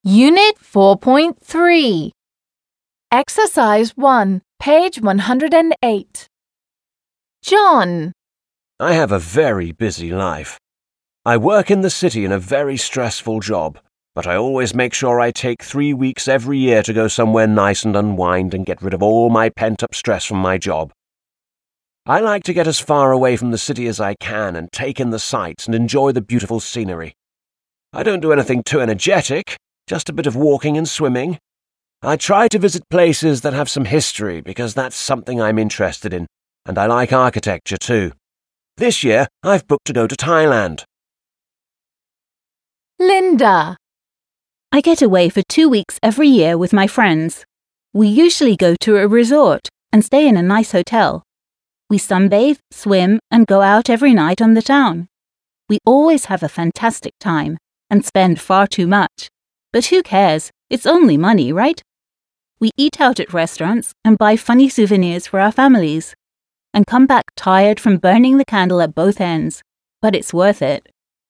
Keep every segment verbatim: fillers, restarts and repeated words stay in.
Unit four point three. Exercise one, page one hundred eight. John. I have a very busy life. I work in the city in a very stressful job, but I always make sure I take three weeks every year to go somewhere nice and unwind and get rid of all my pent-up stress from my job. I like to get as far away from the city as I can and take in the sights and enjoy the beautiful scenery. I don't do anything too energetic, just a bit of walking and swimming. I try to visit places that have some history because that's something I'm interested in, and I like architecture too. This year, I've booked to go to Thailand. Linda. I get away for two weeks every year with my friends. We usually go to a resort and stay in a nice hotel. We sunbathe, swim, and go out every night on the town. We always have a fantastic time and spend far too much. But who cares? It's only money, right? We eat out at restaurants and buy funny souvenirs for our families, and come back tired from burning the candle at both ends. But it's worth it.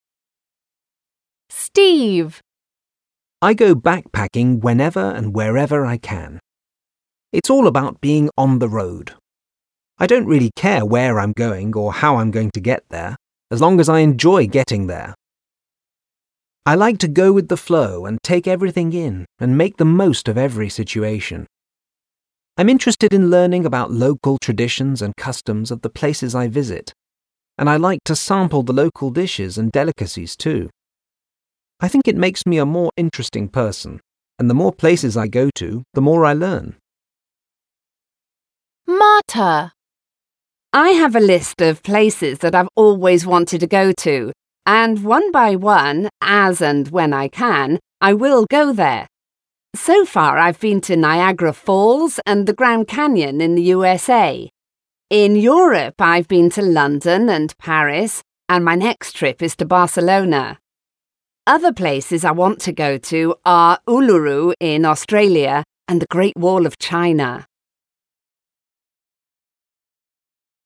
Steve. I go backpacking whenever and wherever I can. It's all about being on the road. I don't really care where I'm going or how I'm going to get there, as long as I enjoy getting there. I like to go with the flow and take everything in and make the most of every situation. I'm interested in learning about local traditions and customs of the places I visit, and I like to sample the local dishes and delicacies too. I think it makes me a more interesting person, and the more places I go to, the more I learn. Marta. I have a list of places that I've always wanted to go to, and one by one, as and when I can, I will go there. So far, I've been to Niagara Falls and the Grand Canyon in the U S A. In Europe, I've been to London and Paris, and my next trip is to Barcelona. Other places I want to go to are Uluru in Australia and the Great Wall of China.